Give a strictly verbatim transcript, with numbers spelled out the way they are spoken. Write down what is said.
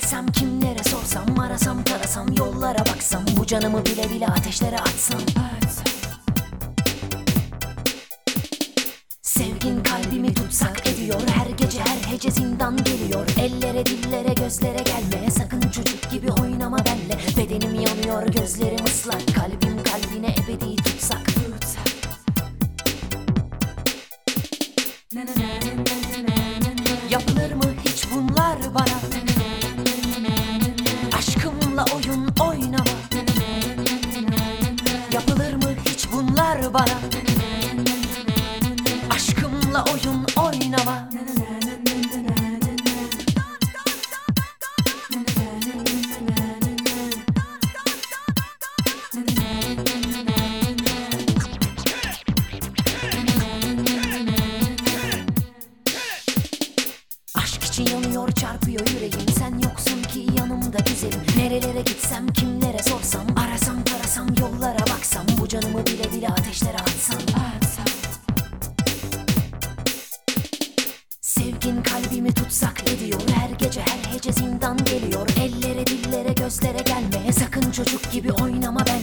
gitsem, kimlere sorsam, arasam tarasam, yollara baksam, bu canımı bile bile ateşlere atsam. Sevgin kalbimi tutsak ediyor, her gece her hece zindan geliyor. Ellere dillere gözlere gelme, sakın çocuk gibi oynama benle. Bedenim yanıyor, gözlerim ıslak, kalbim kalbine ebedi tutsak. Yapılır mı hiç bunlar bana? Aşkımla oyun oynama. Yapılır mı hiç bunlar bana? Aşkımla oyun oynama. Aşk için yanıyor, çarpıyor yüreğim, sen yoksun ki yanımda güzelim. Nerelere gitsem, kimlere sorsam, arasam tarasam, yollara baksam, bu canımı bile bile ateşlere atsam. Sevgin kalbimi tutsak ediyor, her gece her hece zindan geliyor. Ellere dillere gözlere gelme, sakın çocuk gibi oynama ben.